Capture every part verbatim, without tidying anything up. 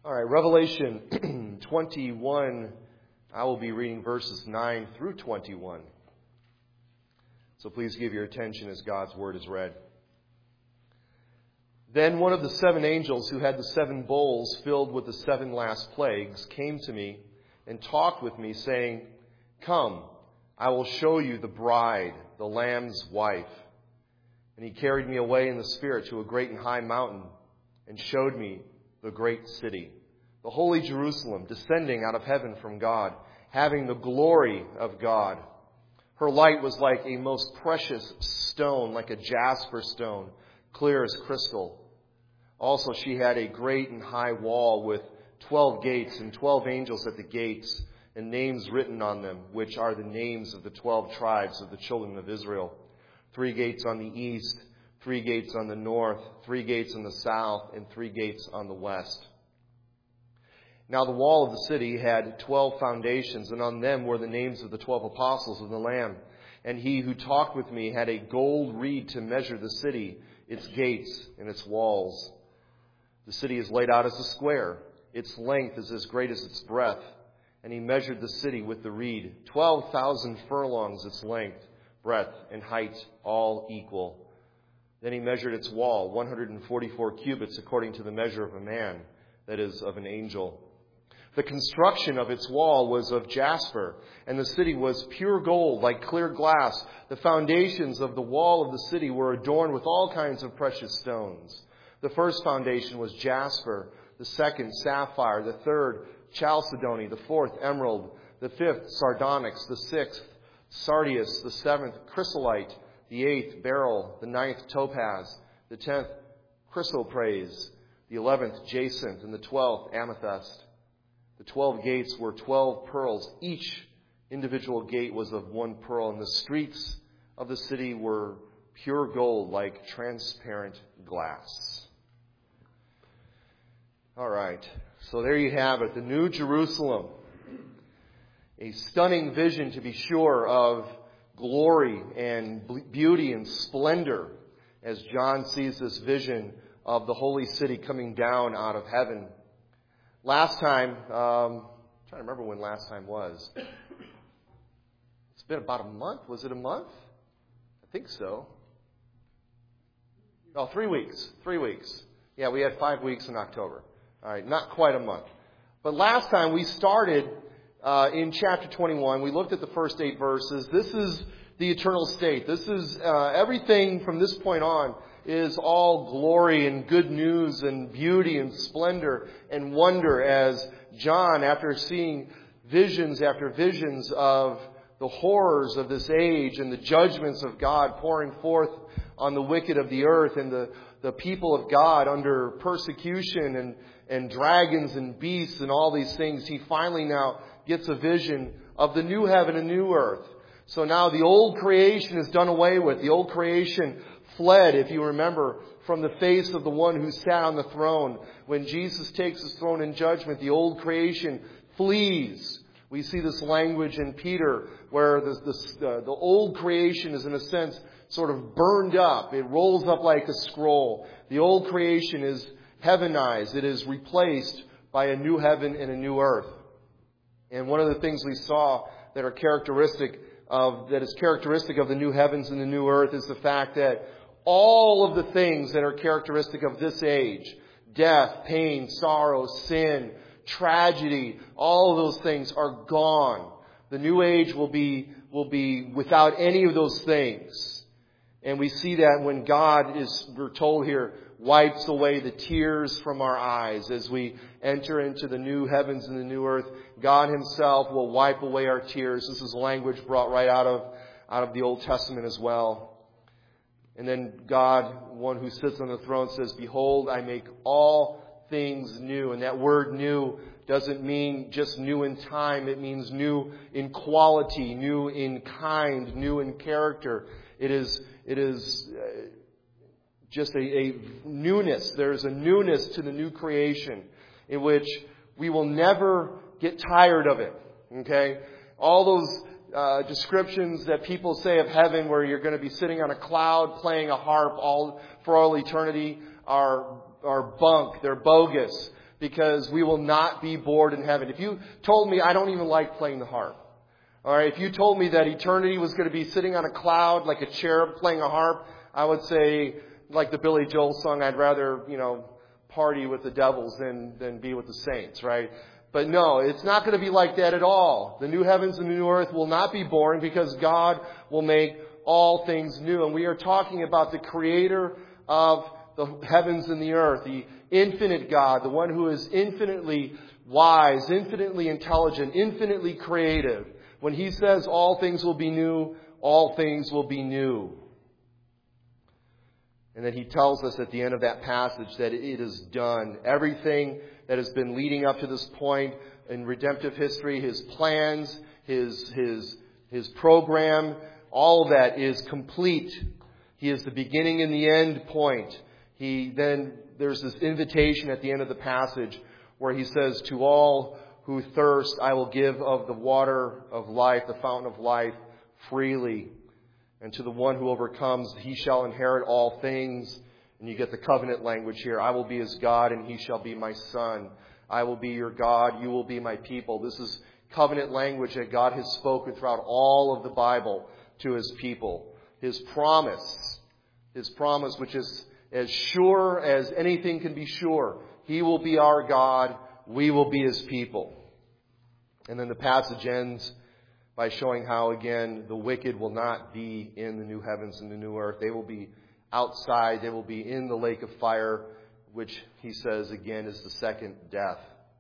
All right, Revelation twenty-one, I will be reading verses nine through twenty-one. So please give your attention as God's word is read. Then one of the seven angels who had the seven bowls filled with the seven last plagues came to me and talked with me, saying, "Come, I will show you the bride, the Lamb's wife." And he carried me away in the Spirit to a great and high mountain and showed me the great city, the holy Jerusalem, descending out of heaven from God, having the glory of God. Her light was like a most precious stone, like a jasper stone, clear as crystal. Also she had a great and high wall with twelve gates and twelve angels at the gates, and names written on them, which are the names of the twelve tribes of the children of Israel. Three gates on the east, three gates on the north, three gates on the south, and three gates on the west. Now the wall of the city had twelve foundations, and on them were the names of the twelve apostles of the Lamb. And he who talked with me had a gold reed to measure the city, its gates, and its walls. The city is laid out as a square. Its length is as great as its breadth. And he measured the city with the reed, twelve thousand furlongs its length, breadth, and height, all equal. Then he measured its wall, one hundred forty-four cubits, according to the measure of a man, that is, of an angel. The construction of its wall was of jasper, and the city was pure gold, like clear glass. The foundations of the wall of the city were adorned with all kinds of precious stones. The first foundation was jasper, the second sapphire, the third chalcedony, the fourth emerald, the fifth sardonyx, the sixth sardius, the seventh chrysolite, the eighth beryl, the ninth topaz, the tenth chrysoprase, the eleventh jacinth, and the twelfth amethyst. The twelve gates were twelve pearls. Each individual gate was of one pearl, and the streets of the city were pure gold, like transparent glass. All right, so there you have it, the New Jerusalem. A stunning vision, to be sure, of glory and beauty and splendor as John sees this vision of the holy city coming down out of heaven. Last time, um, I'm trying to remember when last time was. It's been about a month. Was it a month? I think so. Oh, three weeks. Three weeks. Yeah, we had five weeks in October. All right, not quite a month. But last time we started uh, in chapter twenty-one. We looked at the first eight verses. This is the eternal state. This is uh, everything from this point on is all glory and good news and beauty and splendor and wonder, as John, after seeing visions after visions of the horrors of this age and the judgments of God pouring forth on the wicked of the earth and the, the people of God under persecution and, and dragons and beasts and all these things, he finally now gets a vision of the new heaven and new earth. So now the old creation is done away with. The old creation fled, if you remember, from the face of the one who sat on the throne. When Jesus takes his throne in judgment, the old creation flees. We see this language in Peter where the, the, uh, the old creation is, in a sense, sort of burned up. It rolls up like a scroll. The old creation is heavenized. It is replaced by a new heaven and a new earth. And one of the things we saw that are characteristic of, that is characteristic of the new heavens and the new earth is the fact that all of the things that are characteristic of this age, death, pain, sorrow, sin, tragedy, all of those things are gone. The new age will be, will be without any of those things. And we see that when God is, we're told here, wipes away the tears from our eyes. As we enter into the new heavens and the new earth, God himself will wipe away our tears. This is language brought right out of, out of the Old Testament as well. And then God, one who sits on the throne, says, "Behold, I make all things new." And that word new doesn't mean just new in time. It means new in quality, new in kind, new in character. It is, it is uh, just a, a newness. There's a newness to the new creation in which we will never get tired of it. Okay? All those Uh, descriptions that people say of heaven, where you're going to be sitting on a cloud playing a harp all for all eternity, are are bunk. They're bogus. because we will not be bored in heaven. If you told me I don't even like playing the harp, all right, if you told me that eternity was going to be sitting on a cloud like a cherub playing a harp, I would say, like the Billy Joel song, I'd rather, you know, party with the devils than, than be with the saints, right? But no, it's not going to be like that at all. The new heavens and the new earth will not be boring because God will make all things new. And we are talking about the creator of the heavens and the earth, the infinite God, the one who is infinitely wise, infinitely intelligent, infinitely creative. When he says all things will be new, all things will be new. And then he tells us at the end of that passage that it is done. Everything that has been leading up to this point in redemptive history, his plans, his, his, his program, all of that is complete. He is the beginning and the end point. He then, there's this invitation at the end of the passage where he says, to all who thirst, I will give of the water of life, the fountain of life, freely. And to the one who overcomes, he shall inherit all things. And you get the covenant language here. I will be his God and he shall be my son. I will be your God. You will be my people. This is covenant language that God has spoken throughout all of the Bible to his people. His promise, his promise which is as sure as anything can be sure. He will be our God. We will be his people. And then the passage ends by showing how, again, the wicked will not be in the new heavens and the new earth. They will be outside. They will be in the lake of fire, which he says, again, is the second death.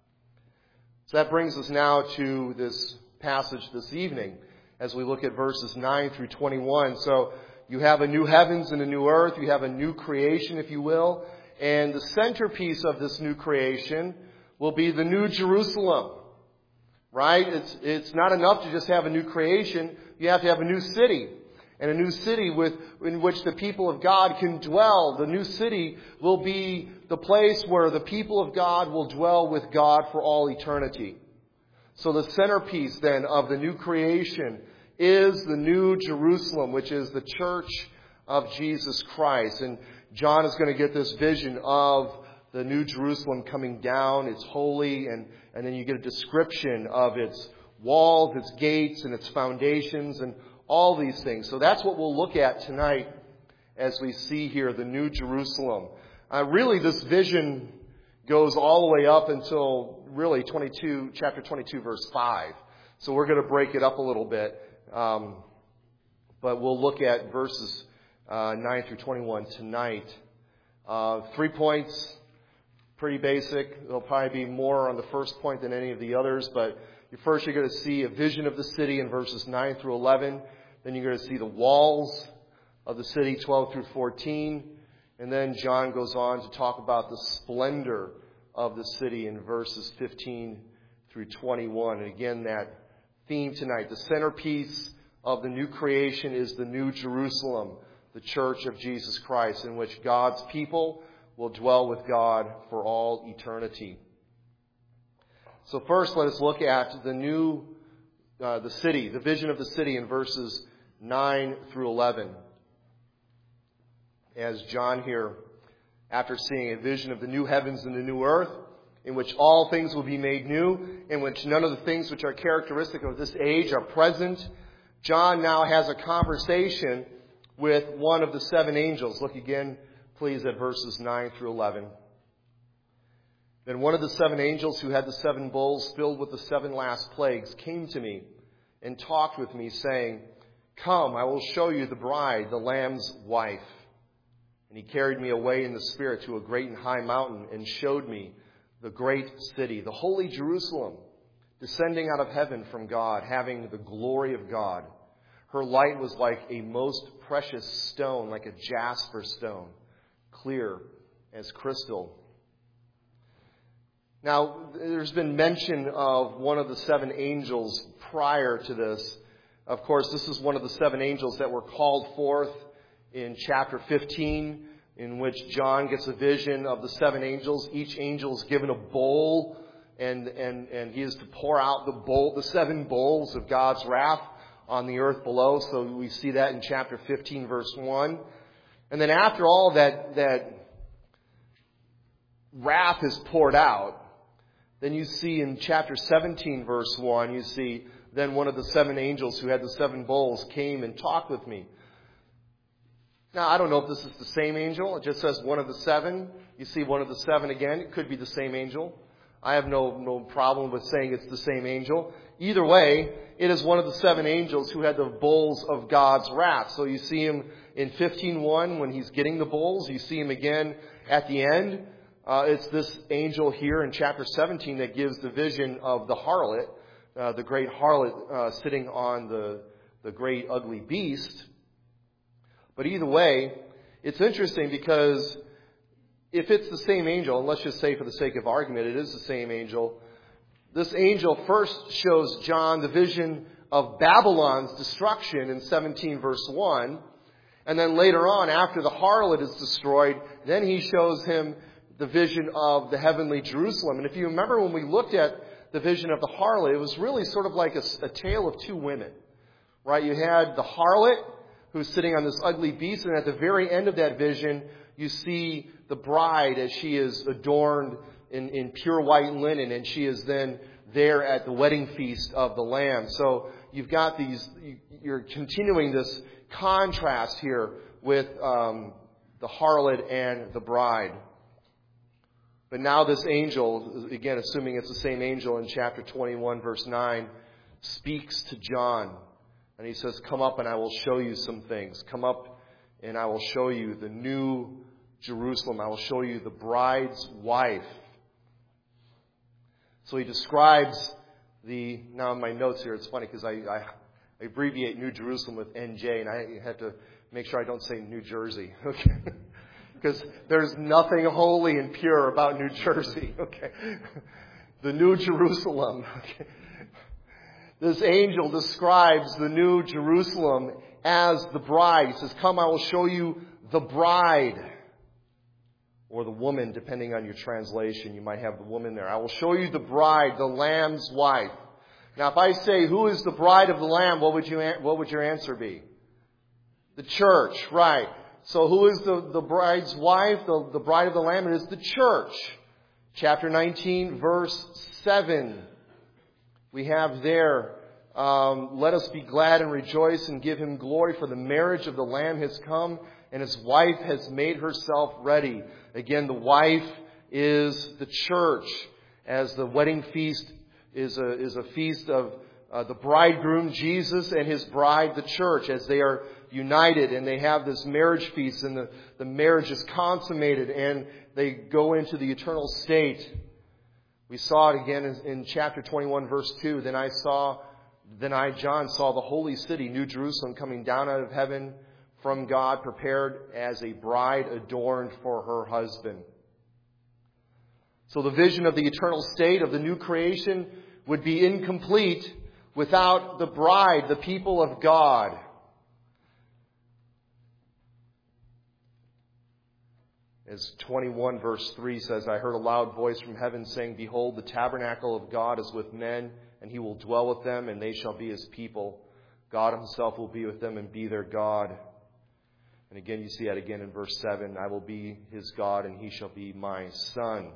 So that brings us now to this passage this evening as we look at verses nine through twenty-one. So you have a new heavens and a new earth. You have a new creation, if you will. And the centerpiece of this new creation will be the new Jerusalem. Right? It's, it's not enough to just have a new creation. You have to have a new city. And a new city with, in which the people of God can dwell. The new city will be the place where the people of God will dwell with God for all eternity. So the centerpiece then of the new creation is the new Jerusalem, which is the church of Jesus Christ. And John is going to get this vision of the new Jerusalem coming down. It's holy, and, and then you get a description of its walls, its gates, and its foundations, and all these things. So that's what we'll look at tonight as we see here the new Jerusalem. Uh, really, this vision goes all the way up until really twenty-two, chapter twenty-two, verse five. So we're going to break it up a little bit. Um, but we'll look at verses uh, nine through twenty-one tonight. Uh, three points. Pretty basic. There'll probably be more on the first point than any of the others, but first you're going to see a vision of the city in verses nine through eleven. Then you're going to see the walls of the city, twelve through fourteen. And then John goes on to talk about the splendor of the city in verses fifteen through twenty-one. And again, that theme tonight, the centerpiece of the new creation is the new Jerusalem, the church of Jesus Christ, in which God's people will dwell with God for all eternity. So first, let us look at the new, uh, the city, the vision of the city in verses nine through eleven. As John here, after seeing a vision of the new heavens and the new earth, in which all things will be made new, in which none of the things which are characteristic of this age are present, John now has a conversation with one of the seven angels. Look again, please, at verses nine through eleven. Then one of the seven angels who had the seven bowls filled with the seven last plagues came to me and talked with me, saying, "Come, I will show you the bride, the Lamb's wife." And he carried me away in the Spirit to a great and high mountain and showed me the great city, the holy Jerusalem, descending out of heaven from God, having the glory of God. Her light was like a most precious stone, like a jasper stone, clear as crystal. Now, there's been mention of one of the seven angels prior to this. Of course, this is one of the seven angels that were called forth in chapter fifteen, in which John gets a vision of the seven angels. Each angel is given a bowl, and, and, and he is to pour out the bowl, the seven bowls of God's wrath on the earth below. So we see that in chapter fifteen, verse one. And then after all that, that wrath is poured out, Then you see in chapter seventeen, verse one, you see, then one of the seven angels who had the seven bowls came and talked with me. Now, I don't know if this is the same angel. It just says one of the seven. You see one of the seven again. It could be the same angel. I have no, no problem with saying it's the same angel. Either way, it is one of the seven angels who had the bowls of God's wrath. So you see him in fifteen one when he's getting the bowls. You see him again at the end. Uh, it's this angel here in chapter seventeen that gives the vision of the harlot, uh, the great harlot uh, sitting on the, the great ugly beast. But either way, it's interesting because if it's the same angel, and let's just say for the sake of argument, it is the same angel, this angel first shows John the vision of Babylon's destruction in seventeen verse one. And then later on, after the harlot is destroyed, then he shows him the vision of the heavenly Jerusalem. And if you remember when we looked at the vision of the harlot, it was really sort of like a, a tale of two women. Right? You had the harlot who's sitting on this ugly beast, and at the very end of that vision, you see the bride as she is adorned in, in pure white linen, and she is then there at the wedding feast of the Lamb. So you've got these, you're continuing this contrast here with um, the harlot and the bride. But now this angel, again, assuming it's the same angel in chapter twenty-one, verse nine, speaks to John. And he says, come up and I will show you some things. Come up and I will show you the new Jerusalem. I will show you the bride's wife. So he describes the, now in my notes here, it's funny because I, I, I abbreviate New Jerusalem with N J, and I have to make sure I don't say New Jersey, okay? Because there's nothing holy and pure about New Jersey, okay? The New Jerusalem, okay? This angel describes the New Jerusalem as the bride. He says, come, I will show you the bride. Or the woman, depending on your translation. You might have the woman there. I will show you the bride, the Lamb's wife. Now, if I say, who is the bride of the Lamb, what would you, what would your answer be? The church, right. So who is the, the bride's wife, the, the bride of the Lamb? It is the church. Chapter nineteen, verse seven. We have there, um, let us be glad and rejoice and give him glory, for the marriage of the Lamb has come, and his wife has made herself ready. Again, the wife is the church, as the wedding feast is a, is a feast of uh, the bridegroom, Jesus, and his bride, the church, as they are united and they have this marriage feast, and the, the marriage is consummated and they go into the eternal state. We saw it again in, in chapter twenty-one, verse two. Then I saw, then I, John, saw the holy city, New Jerusalem, coming down out of heaven from God, prepared as a bride adorned for her husband. So the vision of the eternal state of the new creation would be incomplete without the bride, the people of God. As twenty-one verse three says, I heard a loud voice from heaven saying, behold, the tabernacle of God is with men, and he will dwell with them, and they shall be his people. God himself will be with them and be their God. And again, you see that again in verse seven, I will be his God, and he shall be my son.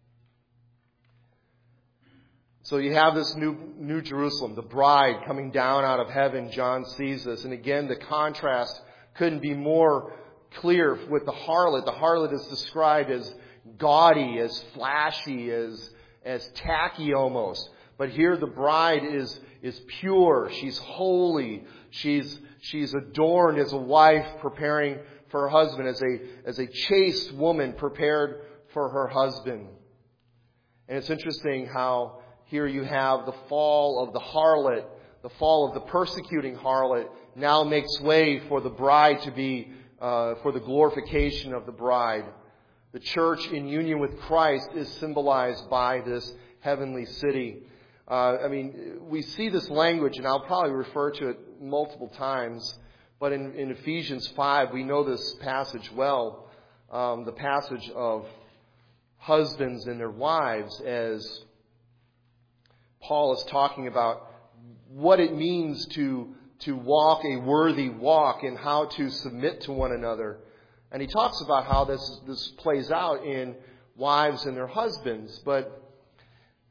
So you have this new, new Jerusalem, the bride coming down out of heaven. John sees this. And again, the contrast couldn't be more clear with the harlot. The harlot is described as gaudy, as flashy, as, as tacky almost. But here the bride is, is pure. She's holy. She's, she's adorned as a wife preparing for her husband, as a, as a chaste woman prepared for her husband. And it's interesting how here you have the fall of the harlot, the fall of the persecuting harlot now makes way for the bride to be, uh, for the glorification of the bride. The church in union with Christ is symbolized by this heavenly city. Uh, I mean, we see this language, and I'll probably refer to it multiple times, but in, in Ephesians five, we know this passage well, um, the passage of husbands and their wives, as Paul is talking about what it means to, to walk a worthy walk and how to submit to one another. And he talks about how this, this plays out in wives and their husbands. But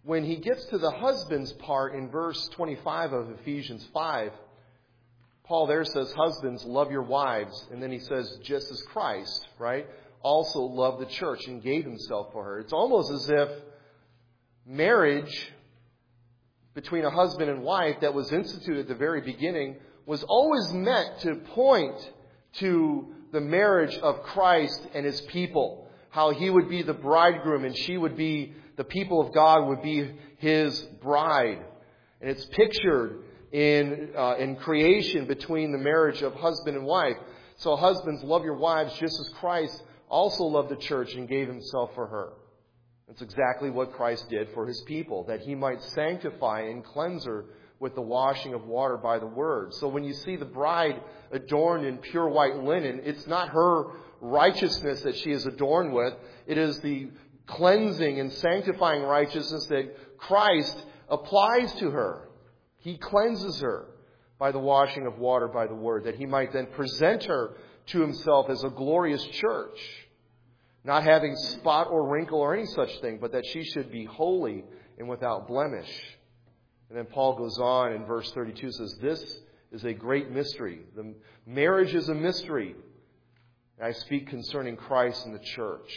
when he gets to the husband's part in verse twenty-five of Ephesians five, Paul there says, husbands, love your wives. And then he says, just as Christ, right, also loved the church and gave himself for her. It's almost as if marriage between a husband and wife that was instituted at the very beginning was always meant to point to the marriage of Christ and his people. How he would be the bridegroom and she would be, the people of God would be his bride. And it's pictured in uh, in creation between the marriage of husband and wife. So husbands, love your wives just as Christ also loved the church and gave himself for her. That's exactly what Christ did for his people, that he might sanctify and cleanse her with the washing of water by the word. So when you see the bride adorned in pure white linen, it's not her righteousness that she is adorned with. It is the cleansing and sanctifying righteousness that Christ applies to her. He cleanses her by the washing of water by the word, that he might then present her to himself as a glorious church, not having spot or wrinkle or any such thing, but that she should be holy and without blemish. And then Paul goes on in verse thirty-two, says, this is a great mystery. The marriage is a mystery. And I speak concerning Christ and the church.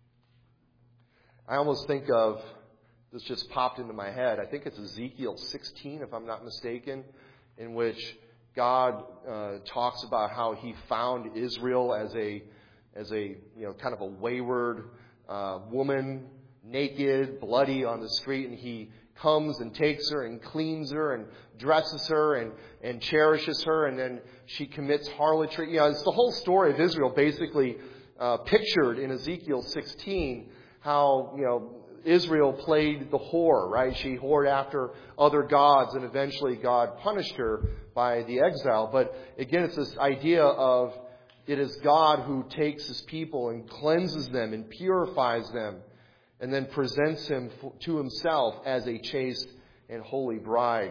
I almost think of, this just popped into my head, I think it's Ezekiel sixteen, if I'm not mistaken, in which God uh, talks about how he found Israel as a, as a you know, kind of a wayward uh, woman, naked, bloody on the street, and he comes and takes her and cleans her and dresses her and, and cherishes her, and then she commits harlotry. You know, it's the whole story of Israel basically uh, pictured in Ezekiel sixteen, how, you know, Israel played the whore, right? She whored after other gods, and eventually God punished her by the exile. But again, it's this idea of it is God who takes his people and cleanses them and purifies them, and then presents him to himself as a chaste and holy bride.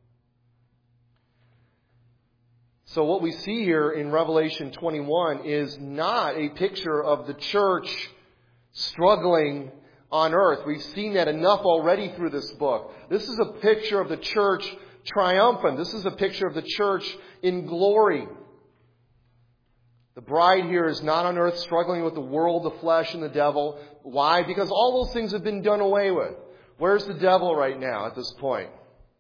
So what we see here in Revelation twenty-one is not a picture of the church struggling on earth. We've seen that enough already through this book. This is a picture of the church triumphant. This is a picture of the church in glory. The bride here is not on earth struggling with the world, the flesh, and the devil. Why? Because all those things have been done away with. Where's the devil right now at this point?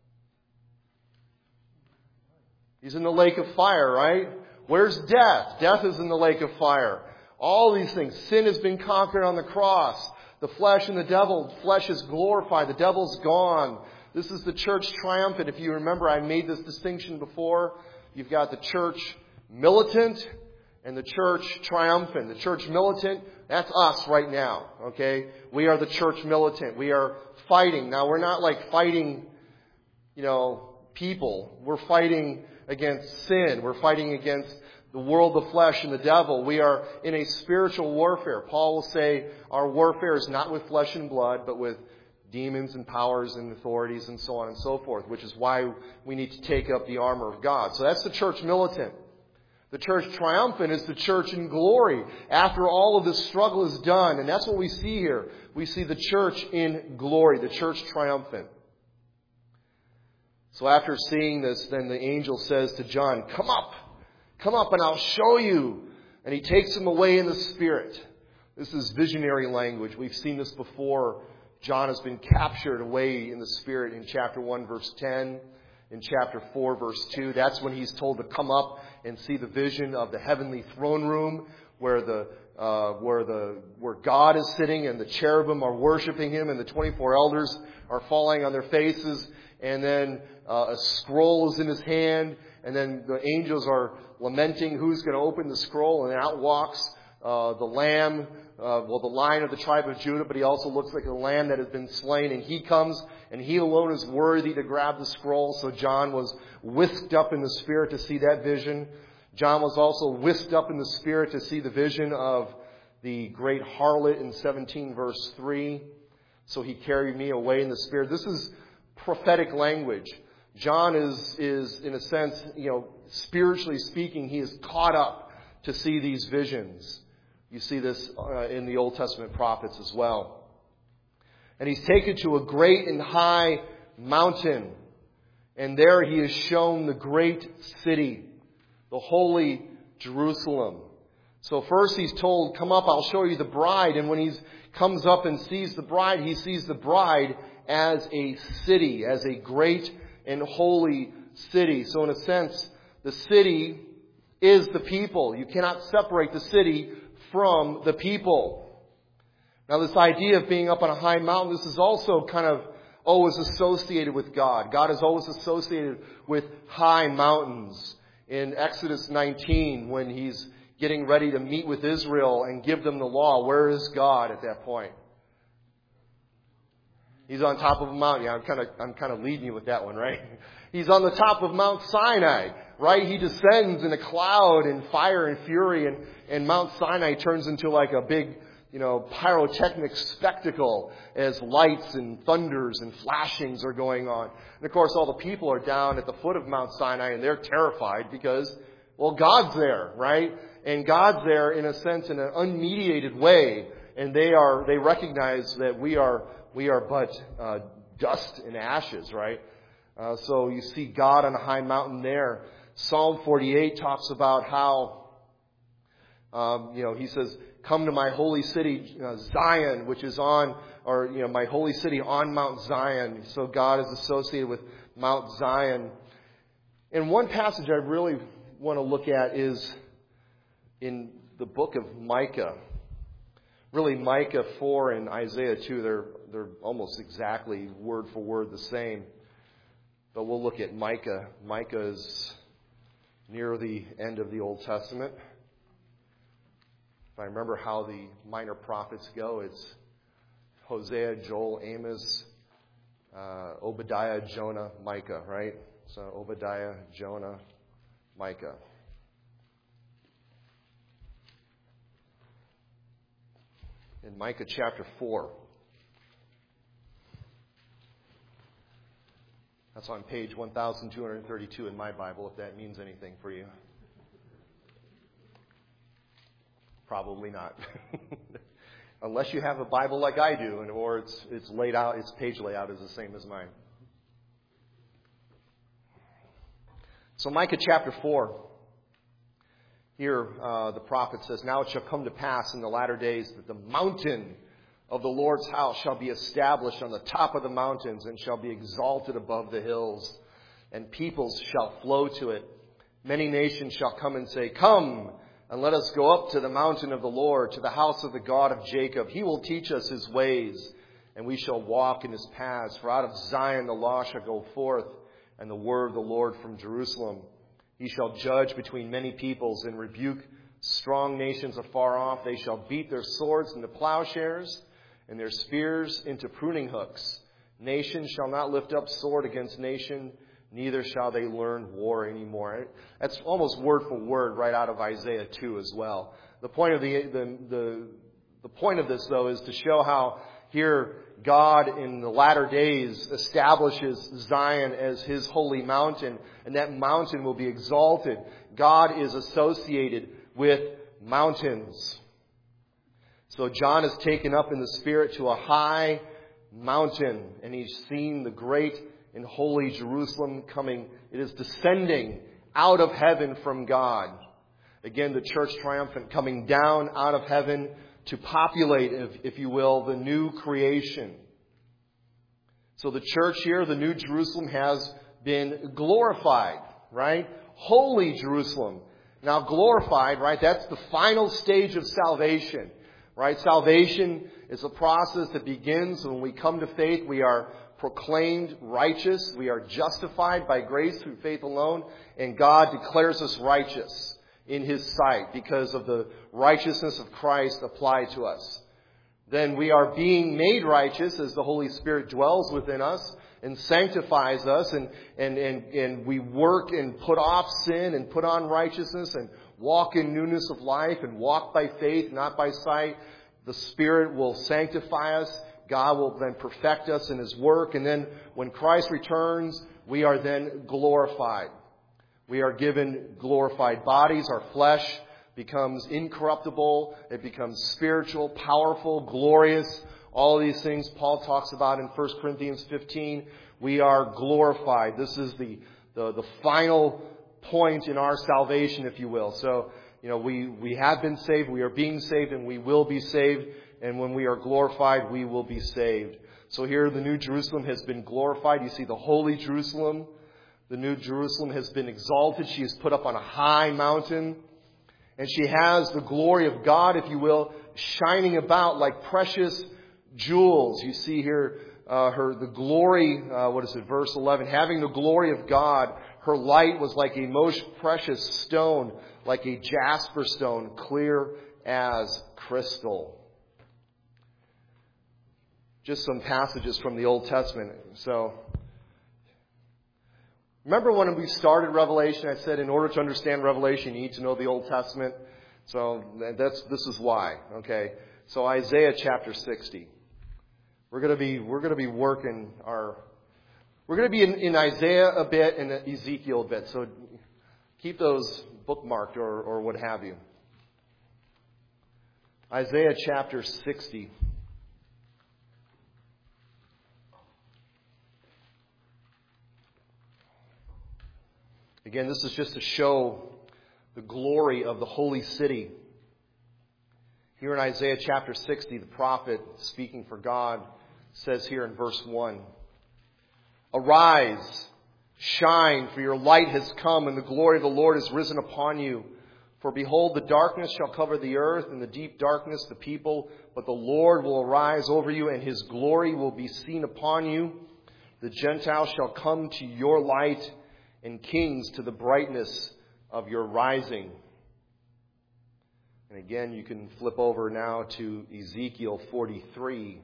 He's in the lake of fire, right? Where's death? Death is in the lake of fire. All these things. Sin has been conquered on the cross. The flesh and the devil, flesh is glorified. The devil's gone. This is the church triumphant. If you remember, I made this distinction before. You've got the church militant and the church triumphant. The church militant, that's us right now. Okay? We are the church militant. We are fighting. Now, we're not like fighting, you know, people. We're fighting against sin. We're fighting against the world, the flesh, and the devil. We are in a spiritual warfare. Paul will say our warfare is not with flesh and blood, but with demons and powers and authorities and so on and so forth, which is why we need to take up the armor of God. So that's the church militant. The church triumphant is the church in glory after all of this struggle is done. And that's what we see here. We see the church in glory, the church triumphant. So after seeing this, then the angel says to John, come up. Come up and I'll show you. And he takes him away in the Spirit. This is visionary language. We've seen this before. John has been captured away in the Spirit in chapter one, verse ten. In chapter four, verse two. That's when he's told to come up and see the vision of the heavenly throne room where the uh, where the where God is sitting and the cherubim are worshiping him and the twenty-four elders are falling on their faces. And then uh, a scroll is in his hand. And then the angels are lamenting who's going to open the scroll. And out walks uh, the lamb, uh, well, the Lion of the tribe of Judah. But he also looks like a lamb that has been slain. And he comes, and he alone is worthy to grab the scroll. So John was whisked up in the Spirit to see that vision. John was also whisked up in the Spirit to see the vision of the great harlot in seventeen, verse three. So he carried me away in the Spirit. This is prophetic language. John is, is, in a sense, you know, spiritually speaking, he is caught up to see these visions. You see this uh, in the Old Testament prophets as well. And he's taken to a great and high mountain. And there he is shown the great city, the holy Jerusalem. So first he's told, come up, I'll show you the bride. And when he comes up and sees the bride, he sees the bride as a city, as a great and holy city. So in a sense, the city is the people. You cannot separate the city from the people. Now this idea of being up on a high mountain, this is also kind of always associated with God. God is always associated with high mountains. In Exodus nineteen, when he's getting ready to meet with Israel and give them the law, where is God at that point? He's on top of a mountain. Yeah, I'm kind of, I'm kind of leading you with that one, right? He's on the top of Mount Sinai, right? He descends in a cloud and fire and fury, and, and Mount Sinai turns into like a big, you know, pyrotechnic spectacle as lights and thunders and flashings are going on. And of course, all the people are down at the foot of Mount Sinai and they're terrified because, well, God's there, right? And God's there in a sense in an unmediated way. And they are, they recognize that we are, we are but uh, dust and ashes, right? Uh, so you see God on a high mountain there. Psalm forty-eight talks about how, um, you know, he says, come to my holy city, uh, Zion, which is on, or, you know, my holy city on Mount Zion. So God is associated with Mount Zion. And one passage I really want to look at is in the book of Micah. Really, Micah four and Isaiah two, they're, they're almost exactly word for word the same. But we'll look at Micah. Micah is near the end of the Old Testament. If I remember how the minor prophets go, it's Hosea, Joel, Amos, uh, Obadiah, Jonah, Micah, right? So Obadiah, Jonah, Micah. In Micah chapter four. That's on page one thousand two hundred thirty-two in my Bible, if that means anything for you. Probably not. Unless you have a Bible like I do, and or it's it's laid out, its page layout is the same as mine. So Micah chapter four. Here uh, the prophet says, now it shall come to pass in the latter days that the mountain of the Lord's house shall be established on the top of the mountains and shall be exalted above the hills, and peoples shall flow to it. Many nations shall come and say, come, and let us go up to the mountain of the Lord, to the house of the God of Jacob. He will teach us his ways, and we shall walk in his paths. For out of Zion the law shall go forth, and the word of the Lord from Jerusalem. He shall judge between many peoples and rebuke strong nations afar off. They shall beat their swords into plowshares and their spears into pruning hooks. Nation shall not lift up sword against nation, neither shall they learn war anymore. That's almost word for word right out of Isaiah two as well. The point of the, the, the, the point of this, though, is to show how here God in the latter days establishes Zion as his holy mountain, and that mountain will be exalted. God is associated with mountains. So John is taken up in the Spirit to a high mountain, and he's seen the great and holy Jerusalem coming. It is descending out of heaven from God. Again, the church triumphant coming down out of heaven to populate, if, if you will, the new creation. So the church here, the new Jerusalem, has been glorified, right? Holy Jerusalem. Now glorified, right? That's the final stage of salvation, right? Salvation is a process that begins when we come to faith. We are proclaimed righteous. We are justified by grace through faith alone. And God declares us righteous in his sight because of the righteousness of Christ applied to us. Then we are being made righteous as the Holy Spirit dwells within us and sanctifies us, and, and, and, and we work and put off sin and put on righteousness and walk in newness of life and walk by faith, not by sight. The Spirit will sanctify us. God will then perfect us in his work. And then when Christ returns, we are then glorified. We are given glorified bodies. Our flesh becomes incorruptible. It becomes spiritual, powerful, glorious. All of these things Paul talks about in First Corinthians fifteen. We are glorified. This is the, the, the final point in our salvation, if you will. So, you know, we, we have been saved, we are being saved, and we will be saved. And when we are glorified, we will be saved. So here the New Jerusalem has been glorified. You see the Holy Jerusalem. The New Jerusalem has been exalted. She is put up on a high mountain. And she has the glory of God, if you will, shining about like precious jewels. You see here uh, her the glory, uh, what is it, verse eleven. Having the glory of God, her light was like a most precious stone, like a jasper stone, clear as crystal. Just some passages from the Old Testament. So, remember when we started Revelation, I said in order to understand Revelation, you need to know the Old Testament. So that's this is why. Okay. So Isaiah chapter sixty. We're gonna be we're gonna be working our we're gonna be in, in Isaiah a bit and Ezekiel a bit. So keep those bookmarked or, or what have you. Isaiah chapter sixty. Again, this is just to show the glory of the holy city. Here in Isaiah chapter sixty, the prophet, speaking for God, says here in verse one, "Arise, shine, for your light has come, and the glory of the Lord is risen upon you. For behold, the darkness shall cover the earth, and the deep darkness the people. But the Lord will arise over you, and his glory will be seen upon you. The Gentiles shall come to your light, and kings to the brightness of your rising." And again, you can flip over now to Ezekiel forty-three.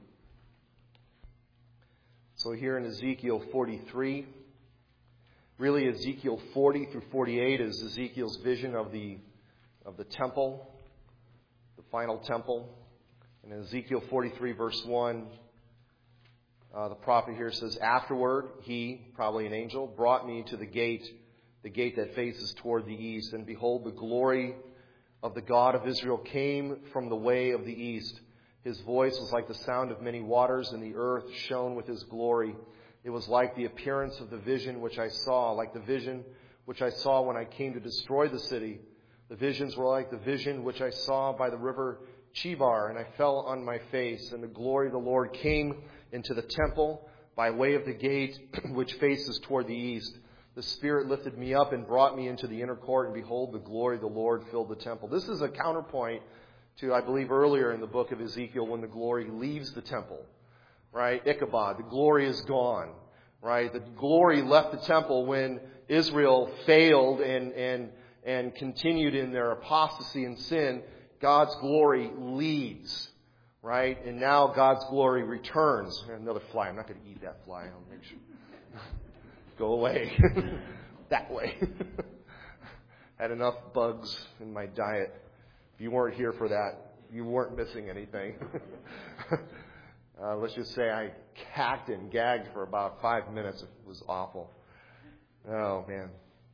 So here in Ezekiel forty-three, really Ezekiel forty through forty-eight is Ezekiel's vision of the of the temple, the final temple. And in Ezekiel forty-three, verse one, uh, the prophet here says, "Afterward, he," probably an angel, "brought me to the gate, the gate that faces toward the east. And behold, the glory of the God of Israel came from the way of the east. His voice was like the sound of many waters, and the earth shone with his glory. It was like the appearance of the vision which I saw, like the vision which I saw when I came to destroy the city. The visions were like the vision which I saw by the river Chebar, and I fell on my face, and the glory of the Lord came into the temple by way of the gate which faces toward the east. The Spirit lifted me up and brought me into the inner court, and behold, the glory of the Lord filled the temple." This is a counterpoint to, I believe, earlier in the book of Ezekiel when the glory leaves the temple, right? Ichabod, the glory is gone, right? The glory left the temple when Israel failed and, and, and continued in their apostasy and sin. God's glory leaves, right? And now God's glory returns. Another fly. I'm not going to eat that fly. I'll make sure. Go away. That way. Had enough bugs in my diet. If you weren't here for that, you weren't missing anything. uh, let's just say I cacked and gagged for about five minutes. It was awful. Oh, man.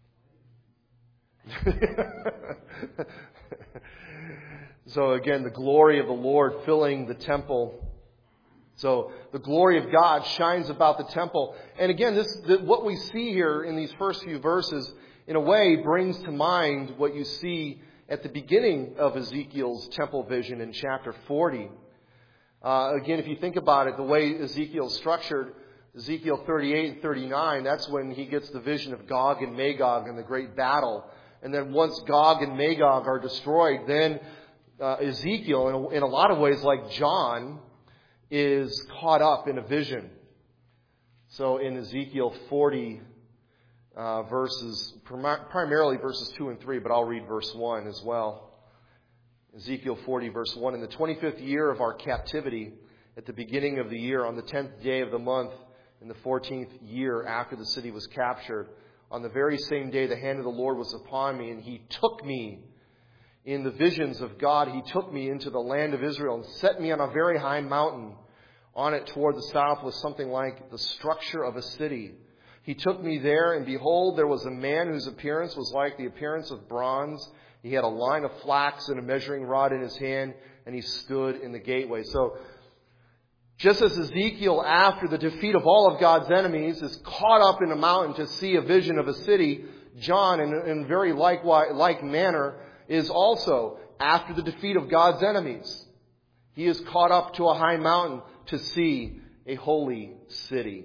So again, the glory of the Lord filling the temple. So the glory of God shines about the temple. And again, this the, what we see here in these first few verses, in a way, brings to mind what you see at the beginning of Ezekiel's temple vision in chapter forty. Uh, again, if you think about it, the way Ezekiel's structured, Ezekiel thirty-eight and thirty-nine, that's when he gets the vision of Gog and Magog and the great battle. And then once Gog and Magog are destroyed, then uh, Ezekiel, in a, in a lot of ways like John, is caught up in a vision. So in Ezekiel forty, uh, verses, primarily verses two and three, but I'll read verse one as well. Ezekiel forty, verse one, "In the twenty-fifth year of our captivity, at the beginning of the year, on the tenth day of the month, in the fourteenth year after the city was captured, on the very same day the hand of the Lord was upon me, and he took me in the visions of God. He took me into the land of Israel and set me on a very high mountain. On it toward the south was something like the structure of a city. He took me there, and behold, there was a man whose appearance was like the appearance of bronze. He had a line of flax and a measuring rod in his hand, and he stood in the gateway." So Just as Ezekiel, after the defeat of all of God's enemies, is caught up in a mountain to see a vision of a city, John, in, in very likewise, like manner, is also, after the defeat of God's enemies, he is caught up to a high mountain to see a holy city.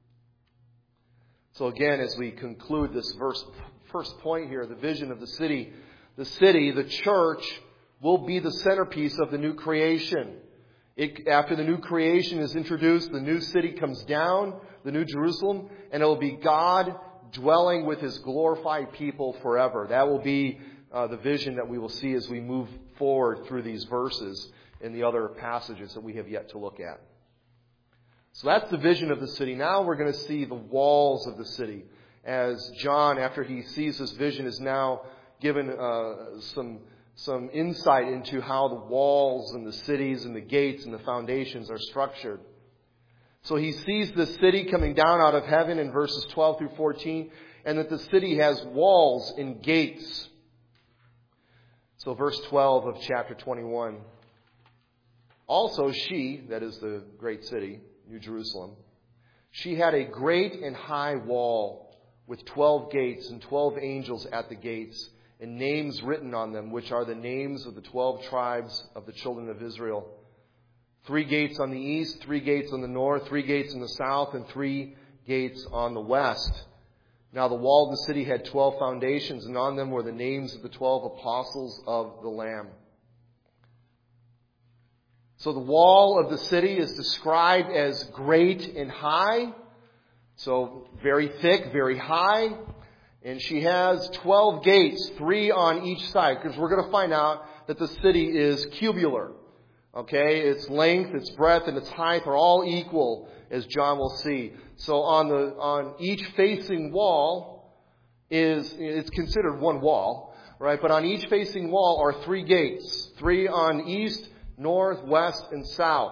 So again, as we conclude this verse, first point here, the vision of the city, the city, the church, will be the centerpiece of the new creation. It, after the new creation is introduced, the new city comes down, the new Jerusalem, and it will be God dwelling with His glorified people forever. That will be uh, the vision that we will see as we move forward through these verses in the other passages that we have yet to look at. So that's the vision of the city. Now we're going to see the walls of the city. As John, after he sees this vision, is now given uh, some some insight into how the walls and the cities and the gates and the foundations are structured. So he sees the city coming down out of heaven in verses twelve through fourteen, and that the city has walls and gates. So verse twelve of chapter twenty-one. Also she, that is the great city, New Jerusalem, she had a great and high wall with twelve gates and twelve angels at the gates, and names written on them, which are the names of the twelve tribes of the children of Israel. Three gates on the east, three gates on the north, three gates in the south, and three gates on the west. Now the wall of the city had twelve foundations, and on them were the names of the twelve apostles of the Lamb. So the wall of the city is described as great and high. So very thick, very high. And she has twelve gates, three on each side, because we're going to find out that the city is cubular. Okay, its length, its breadth, and its height are all equal, as John will see. So on the on each facing wall is it's considered one wall, right? But on each facing wall are three gates, three on east, north, west, and south.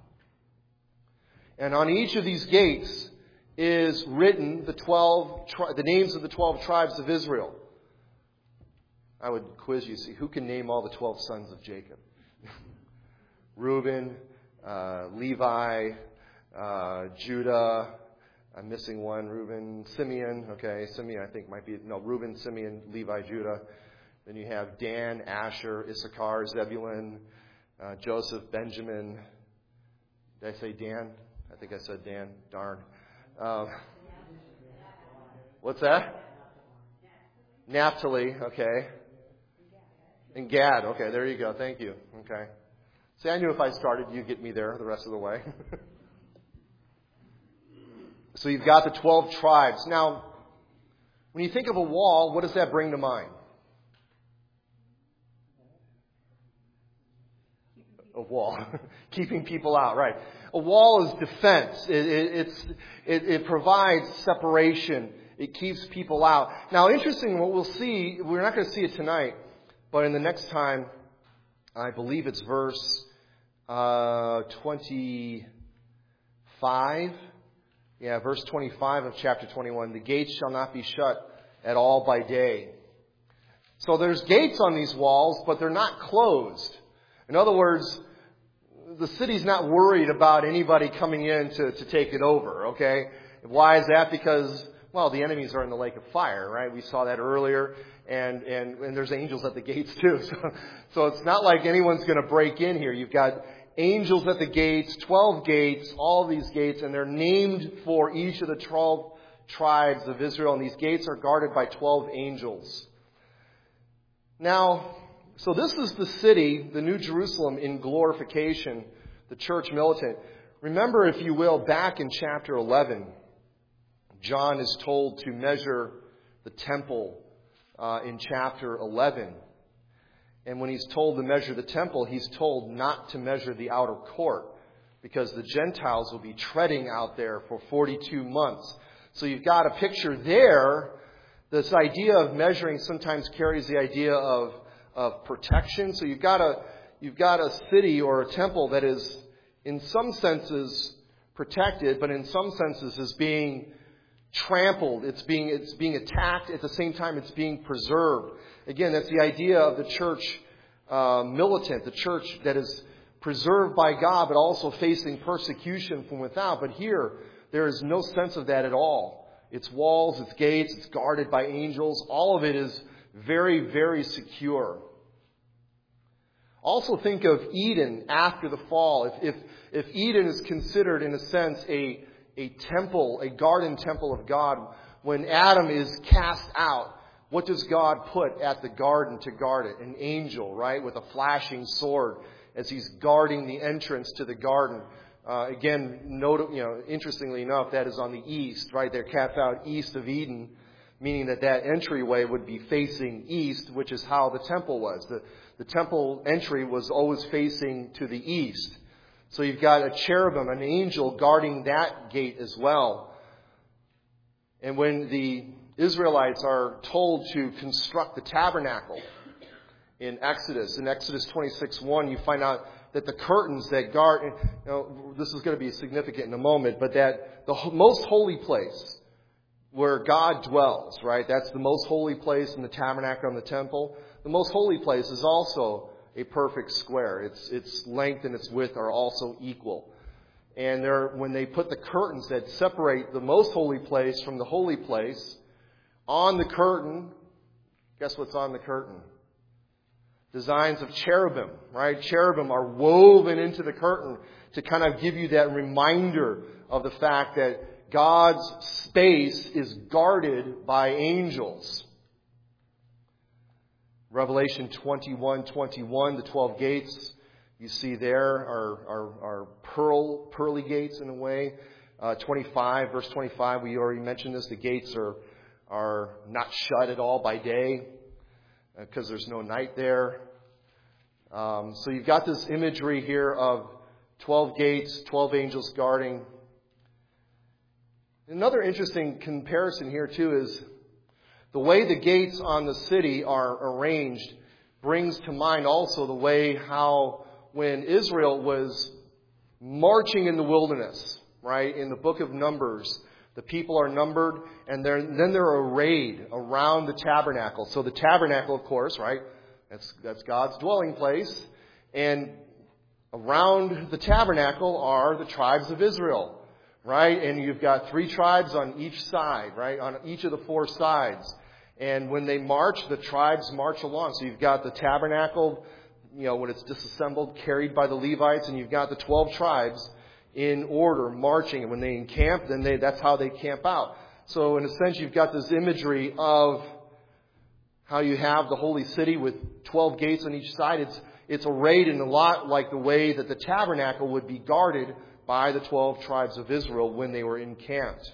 And on each of these gates is written the twelve tri- the names of the twelve tribes of Israel. I would quiz you, see who can name all the twelve sons of Jacob. Reuben, uh, Levi, uh, Judah. I'm missing one. Reuben, Simeon. Okay, Simeon I think might be no Reuben, Simeon, Levi, Judah. Then you have Dan, Asher, Issachar, Zebulun, uh, Joseph, Benjamin. Did I say Dan? I think I said Dan. Darn. Um, what's that? Naphtali, okay. And Gad, okay, there you go. Thank you. Okay. See, I knew if I started, you'd get me there the rest of the way. So you've got the twelve tribes. Now, when you think of a wall, what does that bring to mind? A wall. Keeping people out, right. A wall is defense. It, it, it's, it, it provides separation. It keeps people out. Now, interesting, what we'll see, we're not going to see it tonight, but in the next time, I believe it's verse uh, twenty-five. Yeah, verse twenty-five of chapter twenty-one. The gates shall not be shut at all by day. So there's gates on these walls, but they're not closed. In other words, the city's not worried about anybody coming in to, to take it over, okay? Why is that? Because, well, the enemies are in the lake of fire, right? We saw that earlier. And, and, and there's angels at the gates too. So, so it's not like anyone's going to break in here. You've got angels at the gates, twelve gates, all of these gates, and they're named for each of the twelve tribes of Israel. And these gates are guarded by twelve angels. Now, so this is the city, the New Jerusalem in glorification, the church militant. Remember, if you will, back in chapter eleven, John is told to measure the temple uh, in chapter eleven. And when he's told to measure the temple, he's told not to measure the outer court because the Gentiles will be treading out there for forty-two months. So you've got a picture there. This idea of measuring sometimes carries the idea of of protection. So you've got a you've got a city or a temple that is in some senses protected, but in some senses is being trampled. It's being it's being attacked. At the same time, it's being preserved. Again, that's the idea of the church uh, militant, the church that is preserved by God, but also facing persecution from without. But here, there is no sense of that at all. Its walls, its gates, it's guarded by angels. All of it is very, very secure. Also think of Eden after the fall. If, if, if Eden is considered, in a sense, a, a temple, a garden temple of God, when Adam is cast out, what does God put at the garden to guard it? An angel, right, with a flashing sword as he's guarding the entrance to the garden. Uh, again, note, you know, interestingly enough, that is on the east, right? They're cast out east of Eden, meaning that that entryway would be facing east, which is how the temple was. The, the temple entry was always facing to the east. So you've got a cherubim, an angel guarding that gate as well. And when the Israelites are told to construct the tabernacle in Exodus, in Exodus twenty-six one, you find out that the curtains that guard, you know, this is going to be significant in a moment, but that the most holy place where God dwells, right? That's the most holy place in the tabernacle and the temple. The most holy place is also a perfect square. Its its length and its width are also equal. And there, when they put the curtains that separate the most holy place from the holy place on the curtain, guess what's on the curtain? Designs of cherubim, right? Cherubim are woven into the curtain to kind of give you that reminder of the fact that God's space is guarded by angels. Revelation twenty-one twenty-one, the twelve gates you see there are, are, are pearl, pearly gates in a way. Uh, twenty-five, verse twenty-five, we already mentioned this. The gates are, are not shut at all by day because uh, there's no night there. Um, so you've got this imagery here of twelve gates, twelve angels guarding. Another interesting comparison here too is the way the gates on the city are arranged brings to mind also the way how when Israel was marching in the wilderness, right, in the book of Numbers, the people are numbered and they're, then they're arrayed around the tabernacle. So the tabernacle, of course, right, that's, that's God's dwelling place. And around the tabernacle are the tribes of Israel, right? And you've got three tribes on each side, right, on each of the four sides. And when they march, the tribes march along. So you've got the tabernacle, you know, when it's disassembled, carried by the Levites, and you've got the twelve tribes in order, marching. And when they encamp, then they, that's how they camp out. So in a sense, you've got this imagery of how you have the holy city with twelve gates on each side. It's, it's arrayed in a lot like the way that the tabernacle would be guarded by the twelve tribes of Israel when they were encamped.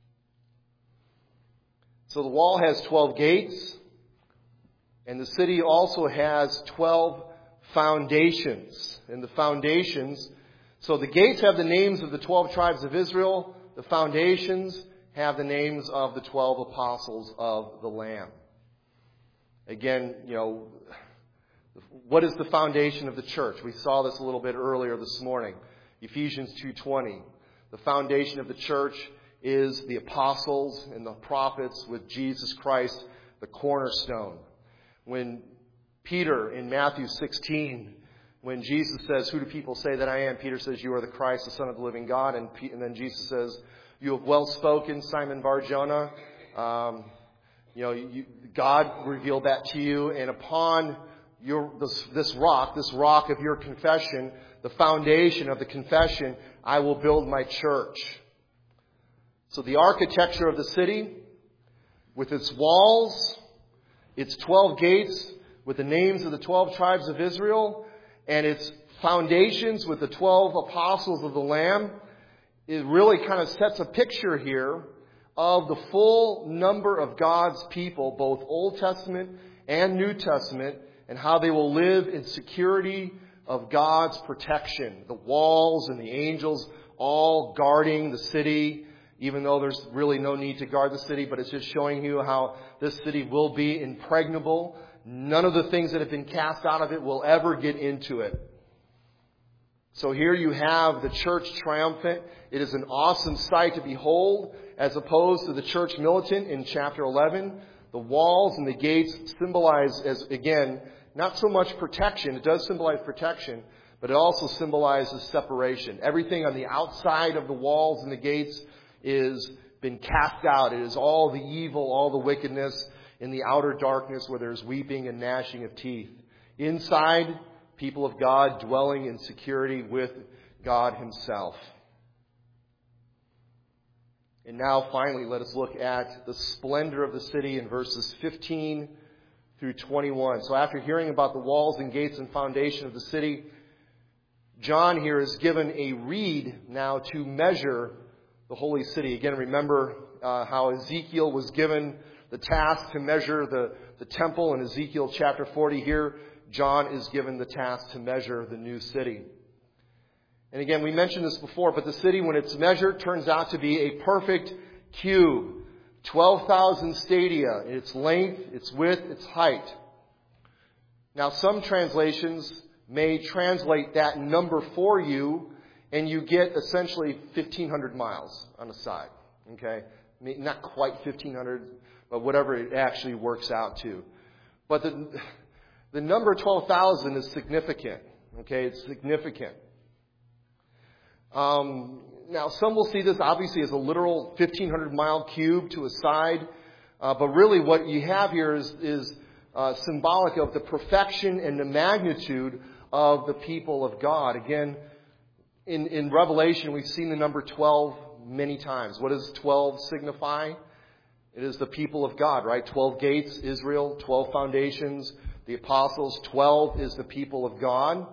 So the wall has twelve gates, and the city also has twelve foundations. And the foundations, so the gates have the names of the twelve tribes of Israel. The foundations have the names of the twelve apostles of the Lamb. Again, you know, what is the foundation of the church? We saw this a little bit earlier this morning. Ephesians two twenty. The foundation of the church is the apostles and the prophets with Jesus Christ, the cornerstone. When Peter in Matthew sixteen, when Jesus says, "Who do people say that I am?" Peter says, "You are the Christ, the Son of the living God." And, P- and then Jesus says, "You have well spoken, Simon Bar-Jonah. Um, you know, you, God revealed that to you, and upon your this, this rock, this rock of your confession, the foundation of the confession, I will build my church." So the architecture of the city, with its walls, its twelve gates, with the names of the twelve tribes of Israel, and its foundations with the twelve apostles of the Lamb, it really kind of sets a picture here of the full number of God's people, both Old Testament and New Testament, and how they will live in security of God's protection. The walls and the angels all guarding the city, even though there's really no need to guard the city, but it's just showing you how this city will be impregnable. None of the things that have been cast out of it will ever get into it. So here you have the church triumphant. It is an awesome sight to behold, as opposed to the church militant in chapter eleven. The walls and the gates symbolize, as again, not so much protection. It does symbolize protection, But it also symbolizes separation. Everything on the outside of the walls and the gates is been cast out. It is all the evil, all the wickedness in the outer darkness where there's weeping and gnashing of teeth. Inside, people of God dwelling in security with God Himself. And now, finally, let us look at the splendor of the city in verses fifteen through twenty-one. So after hearing about the walls and gates and foundation of the city, John here is given a reed now to measure the holy city. Again, remember uh, how Ezekiel was given the task to measure the, the temple in Ezekiel chapter forty. Here, John is given the task to measure the new city. And again, we mentioned this before, but the city, when it's measured, turns out to be a perfect cube. twelve thousand stadia in its length, its width, its height. Now, some translations may translate that number for you, and you get essentially fifteen hundred miles on the side. Okay? Not quite fifteen hundred, but whatever it actually works out to. But the, the number twelve thousand is significant. Okay? It's significant. Um, now, some will see this obviously as a literal fifteen hundred mile cube to a side. Uh, but really what you have here is, is uh, symbolic of the perfection and the magnitude of the people of God. Again, in, in Revelation, we've seen the number twelve many times. What does twelve signify? It is the people of God, right? twelve gates, Israel, twelve foundations, the apostles. twelve is the people of God.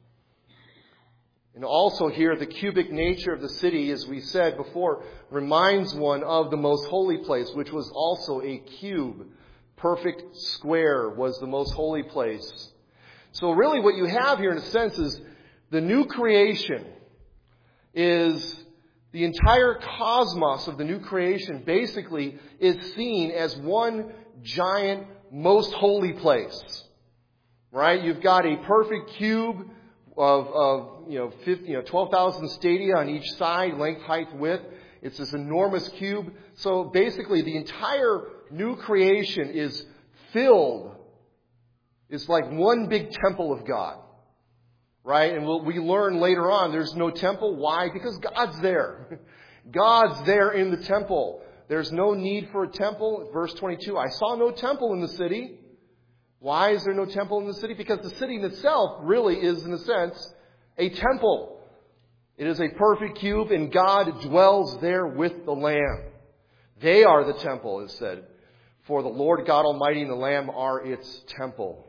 And also here, the cubic nature of the city, as we said before, reminds one of the most holy place, which was also a cube. Perfect square was the most holy place. So really what you have here in a sense is the new creation is the entire cosmos of the new creation basically is seen as one giant, most holy place. Right? You've got a perfect cube of, of you know, fifty, you know, twelve thousand stadia on each side, length, height, width. It's this enormous cube. So basically the entire new creation is filled. It's like one big temple of God. Right? And we'll, we learn later on there's no temple. Why? Because God's there. God's there in the temple. There's no need for a temple. Verse twenty-two, I saw no temple in the city. Why is there no temple in the city? Because the city in itself really is, in a sense, a temple. It is a perfect cube, and God dwells there with the Lamb. They are the temple, it said. For the Lord God Almighty and the Lamb are its temple.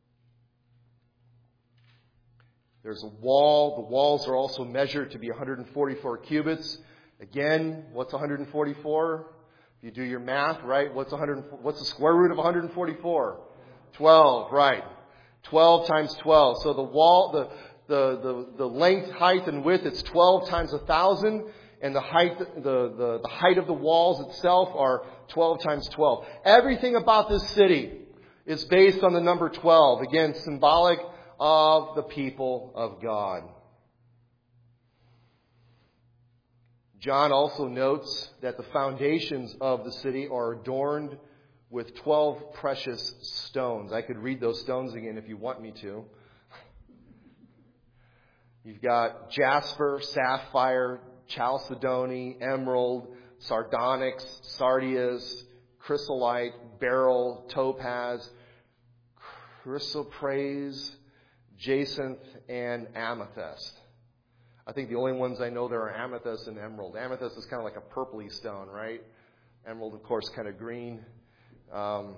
There's a wall. The walls are also measured to be one hundred forty-four cubits. Again, what's one hundred forty-four? If you do your math, right? What's one hundred? What's the square root of one hundred forty-four? twelve, right. twelve times twelve. So the wall, the, the, the, the length, height, and width, it's twelve times one thousand. And the height, the, the, the height of the walls itself are twelve times twelve. Everything about this city is based on the number twelve. Again, symbolic of the people of God. John also notes that the foundations of the city are adorned with twelve precious stones. I could read those stones again if you want me to. You've got jasper, sapphire, chalcedony, emerald, sardonyx, sardius, chrysolite, beryl, topaz, chrysoprase, jacinth, and amethyst. I think the only ones I know there are amethyst and emerald. Amethyst is kind of like a purpley stone, right? Emerald, of course, kind of green. Um,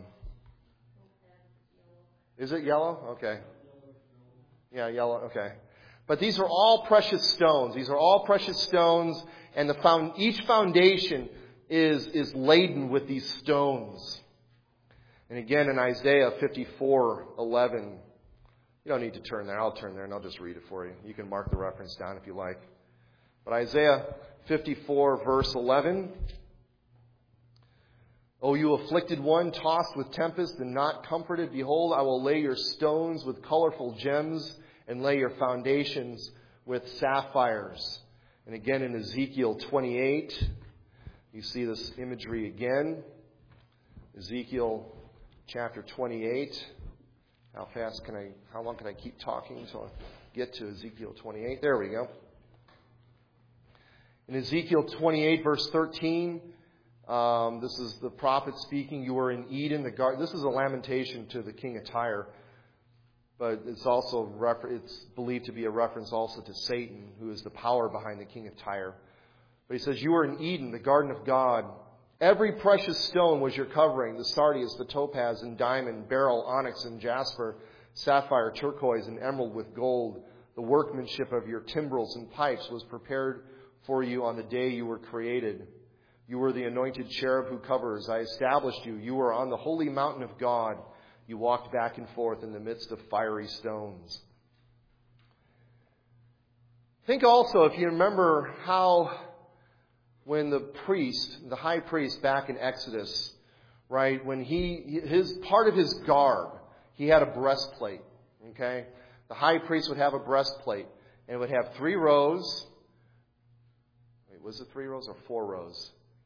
is it yellow? Okay. Yeah, yellow. Okay. But these are all precious stones. These are all precious stones, and the found, each foundation is, is laden with these stones. And again, in Isaiah fifty-four eleven, you don't need to turn there. I'll turn there and I'll just read it for you. You can mark the reference down if you like. But Isaiah fifty-four verse eleven. O you afflicted one, tossed with tempest and not comforted, behold, I will lay your stones with colorful gems and lay your foundations with sapphires. And again in Ezekiel twenty-eight, you see this imagery again. Ezekiel chapter twenty-eight. How fast can I, how long can I keep talking until get to Ezekiel twenty-eight. There we go. In Ezekiel twenty-eight, verse thirteen, um, this is the prophet speaking. You were in Eden, the garden. This is a lamentation to the king of Tyre, but it's also refer- it's believed to be a reference also to Satan, who is the power behind the king of Tyre. But he says, you were in Eden, the garden of God. Every precious stone was your covering, the sardius, the topaz, and diamond, beryl, onyx, and jasper, sapphire, turquoise, and emerald with gold. The workmanship of your timbrels and pipes was prepared for you on the day you were created. You were the anointed cherub who covers. I established you. You were on the holy mountain of God. You walked back and forth in the midst of fiery stones. Think also, if you remember how when the priest, the high priest back in Exodus, right, when he, his part of his garb, he had a breastplate, okay? The high priest would have a breastplate, and it would have three rows. Wait, was it three rows or four rows?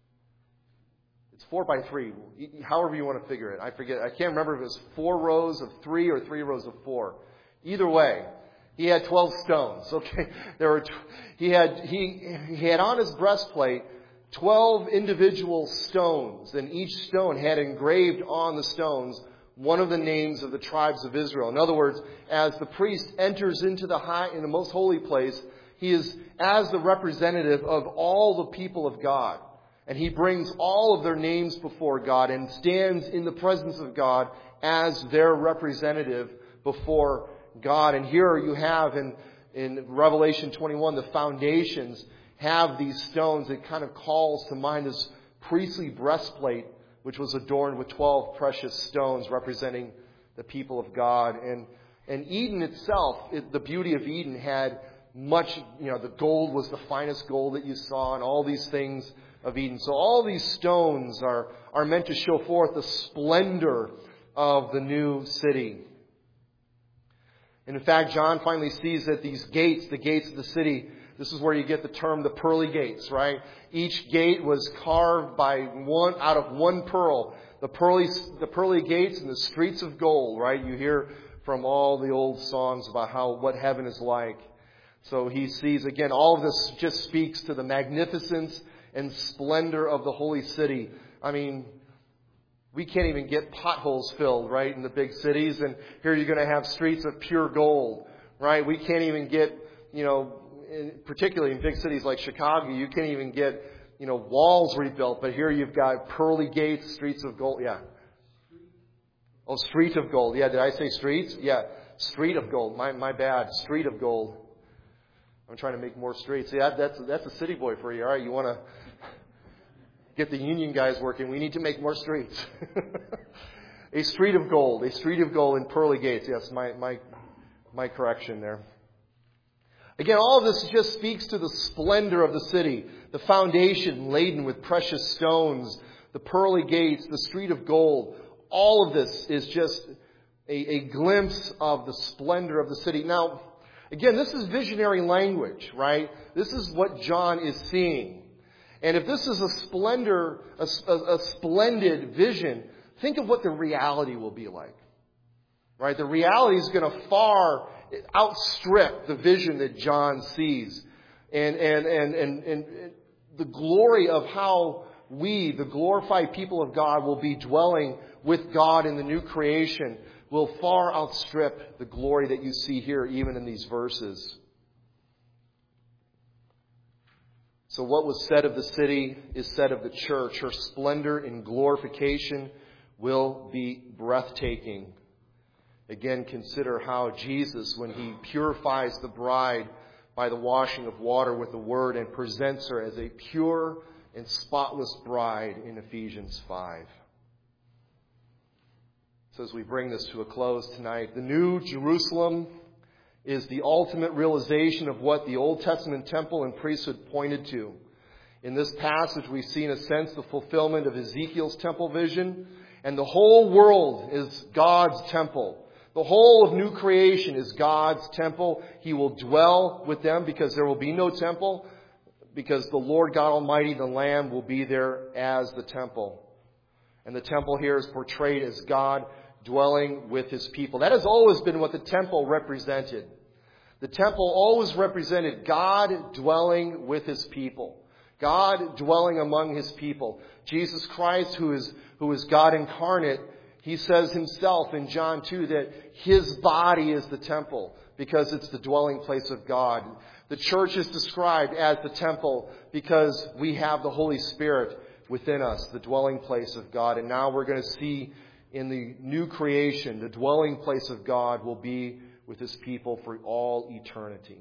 It's four by three, however you want to figure it. I forget. I can't remember if it was four rows of three or three rows of four. Either way, he had twelve stones. Okay, there were. He had he he had on his breastplate twelve individual stones, and each stone had engraved on the stones one of the names of the tribes of Israel. In other words, as the priest enters into the high in the most holy place, he is as the representative of all the people of God. And he brings all of their names before God and stands in the presence of God as their representative before God. And here you have in, in Revelation twenty-one, the foundations have these stones. It kind of calls to mind this priestly breastplate, which was adorned with twelve precious stones representing the people of God. And, and Eden itself, it, the beauty of Eden had much, you know, the gold was the finest gold that you saw and all these things of Eden. So all these stones are, are meant to show forth the splendor of the new city. And in fact, John finally sees that these gates, the gates of the city, this is where you get the term the pearly gates, right? Each gate was carved by one, out of one pearl. The pearly, the pearly gates and the streets of gold, right? You hear from all the old songs about how, what heaven is like. So he sees, again, all of this just speaks to the magnificence and splendor of the holy city. I mean, we can't even get potholes filled, right, in the big cities. And here you're going to have streets of pure gold, right? We can't even get, you know, in, particularly in big cities like Chicago, you can't even get, you know, walls rebuilt. But here you've got pearly gates, streets of gold. Yeah. Oh, street of gold. Yeah, did I say streets? Yeah, street of gold. My my bad. Street of gold. I'm trying to make more streets. Yeah, that's that's a city boy for you. All right, you want to get the union guys working. We need to make more streets. A street of gold. A street of gold and pearly gates. Yes, my my my correction there. Again, all of this just speaks to the splendor of the city. The foundation laden with precious stones. The pearly gates. The street of gold. All of this is just a, a glimpse of the splendor of the city. Now, again, this is visionary language, right? This is what John is seeing. And if this is a splendor, a, a, a splendid vision, think of what the reality will be like. Right? The reality is going to far outstrip the vision that John sees. And, and, and, and, and the glory of how we, the glorified people of God, will be dwelling with God in the new creation will far outstrip the glory that you see here, even in these verses. So what was said of the city is said of the church. Her splendor and glorification will be breathtaking. Again, consider how Jesus, when he purifies the bride by the washing of water with the word and presents her as a pure and spotless bride in Ephesians five. So as we bring this to a close tonight, the New Jerusalem is the ultimate realization of what the Old Testament temple and priesthood pointed to. In this passage, we see in a sense the fulfillment of Ezekiel's temple vision, and the whole world is God's temple. The whole of new creation is God's temple. He will dwell with them because there will be no temple, because the Lord God Almighty, the Lamb, will be there as the temple. And the temple here is portrayed as God dwelling with his people. That has always been what the temple represented. The temple always represented God dwelling with His people. God dwelling among His people. Jesus Christ, who is, who is God incarnate, He says Himself in John two that His body is the temple because it's the dwelling place of God. The church is described as the temple because we have the Holy Spirit within us, the dwelling place of God. And now we're going to see in the new creation, the dwelling place of God will be with His people for all eternity.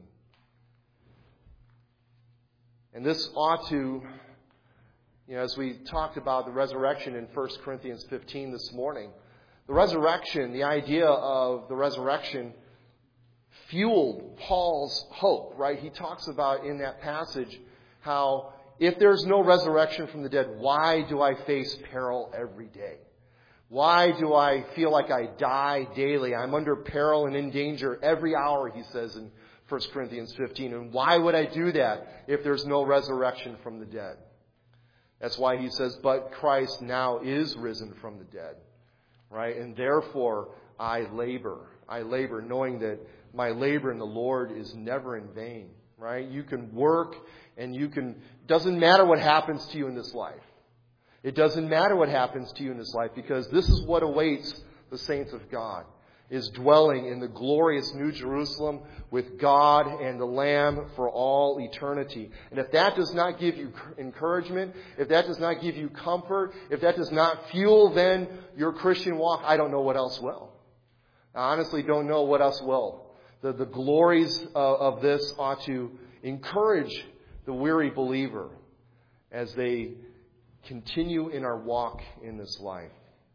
And this ought to, you know, as we talked about the resurrection in First Corinthians fifteen this morning, the resurrection, the idea of the resurrection fueled Paul's hope, right? He talks about in that passage how if there's no resurrection from the dead, why do I face peril every day? Why do I feel like I die daily? I'm under peril and in danger every hour, he says in First Corinthians fifteen. And why would I do that if there's no resurrection from the dead? That's why he says, but Christ now is risen from the dead. Right? And therefore I labor. I labor knowing that my labor in the Lord is never in vain. Right? You can work and you can, doesn't matter what happens to you in this life. It doesn't matter what happens to you in this life because this is what awaits the saints of God, is dwelling in the glorious New Jerusalem with God and the Lamb for all eternity. And if that does not give you encouragement, if that does not give you comfort, if that does not fuel then your Christian walk, I don't know what else will. I honestly don't know what else will. The, the glories of, of this ought to encourage the weary believer as they continue in our walk in this life.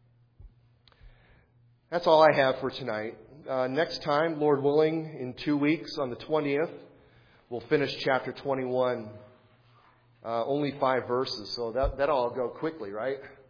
That's all I have for tonight. Uh, next time, Lord willing, in two weeks on the twentieth, we'll finish chapter twenty-one. Uh, only five verses, so that, that'll all go quickly, right?